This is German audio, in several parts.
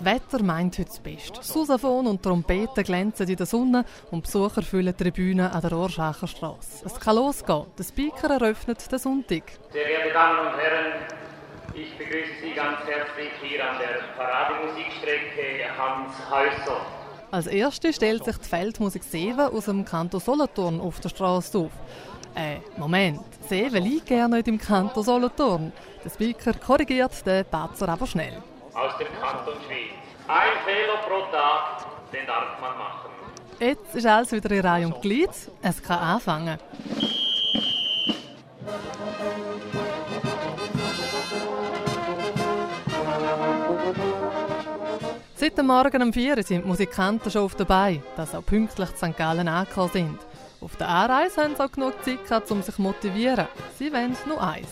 Das Wetter meint heute das Beste. Sousaphon und Trompeten glänzen in der Sonne und Besucher füllen die Tribüne an der Rorschacher Strasse. Es kann losgehen. Der Speaker eröffnet den Sonntag. Sehr geehrte Damen und Herren, ich begrüße Sie ganz herzlich hier an der Parademusikstrecke Hans Häuser. Als erste stellt sich die Feldmusik Seewen aus dem Kanton Solothurn auf der Strasse auf. Moment, Seewen liegt gerne nicht im Kanton Solothurn. Der Speaker korrigiert den Patzer aber schnell. Aus dem Kanton Schwyz. Ein Fehler pro Tag, den darf man machen. Jetzt ist alles wieder in Reihe und Glied. Es kann anfangen. Seit dem Morgen um 4 Uhr sind die Musikanten schon auf dabei, dass auch pünktlich zu St. Gallen angekommen sind. Auf der Anreise haben sie auch genug Zeit gehabt, um sich zu motivieren. Sie wollen nur eins.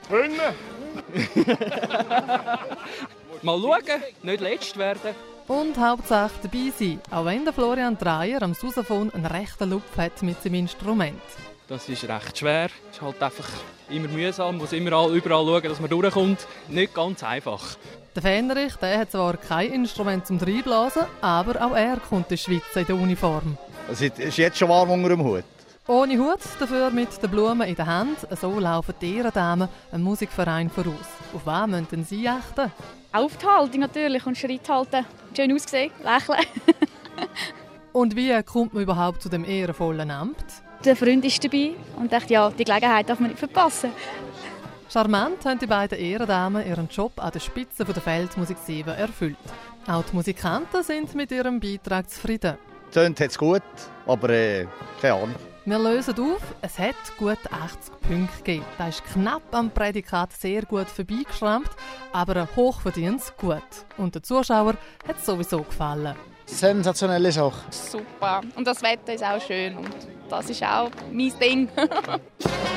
Mal schauen, nicht letzt werden. Und Hauptsache dabei sein, auch wenn der Florian Dreyer am Sousaphon einen rechten Lupf hat mit seinem Instrument. Das ist recht schwer. Es ist halt einfach immer mühsam, muss überall schauen, dass man durchkommt. Nicht ganz einfach. Der Fähnerich hat zwar kein Instrument zum Reinblasen, aber auch er kommt in die Schweiz in der Uniform. Es ist jetzt schon warm unter dem Hut. Ohne Hut, dafür mit den Blumen in der Hand. So laufen die Ehrendamen einem Musikverein voraus. Auf was müssen sie achten? Auf die Haltung natürlich und Schritt halten. Schön ausgesehen, lächeln. Und wie kommt man überhaupt zu dem ehrenvollen Amt? Der Freund ist dabei und dachte, ja, die Gelegenheit darf man nicht verpassen. Charmant haben die beiden Ehrendamen ihren Job an der Spitze der Feldmusik 7 erfüllt. Auch die Musikanten sind mit ihrem Beitrag zufrieden. Tönt hat's gut, aber keine Ahnung. Wir lösen auf, es hat gut 80 Punkte gegeben. Das ist knapp am Prädikat sehr gut vorbeigeschrammt, aber ein hochverdientes Gut. Und den Zuschauern hat es sowieso gefallen. Sensationelle Sache. Super. Und das Wetter ist auch schön und das ist auch mein Ding.